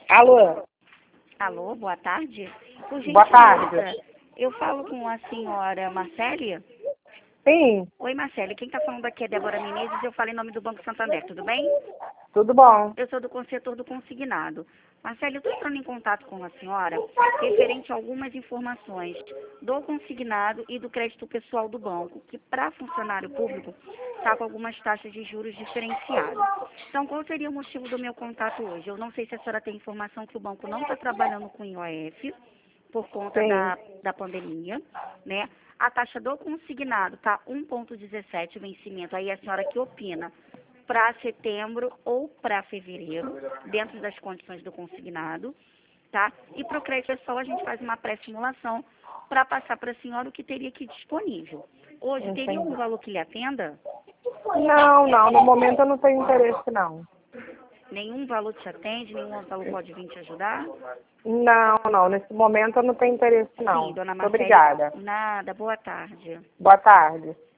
Alô? Alô, boa tarde. Por Boa tarde. gentileza, eu falo com a senhora Marcele? Sim, Oi, Marcele. Quem está falando aqui é Débora Menezes. Eu falo em nome do Banco Santander, tudo bem? tudo bom? Eu sou do setor do consignado. Marcele, eu estou entrando em contato com a senhora referente a algumas informações do consignado e do crédito pessoal do banco, que para funcionário público está com algumas taxas de juros diferenciadas. Então, qual seria o motivo do meu contato hoje? Eu não sei se a senhora tem informação que o banco não está trabalhando com IOF por conta Sim. da pandemia, né? A taxa do consignado está 1,17 o vencimento. Aí a senhora que opina para setembro ou para fevereiro, dentro das condições do consignado, tá? E para o crédito pessoal a gente faz uma pré-simulação para passar para a senhora o que teria aqui disponível. Hoje, teria Entendi. um valor que lhe atenda? Não, no momento eu não tenho interesse, não. Nenhum valor te atende? Nenhum valor pode vir te ajudar? Não, nesse momento eu não tenho interesse, não. Sim, dona Muito Marcele, obrigada. nada. Boa tarde. Boa tarde.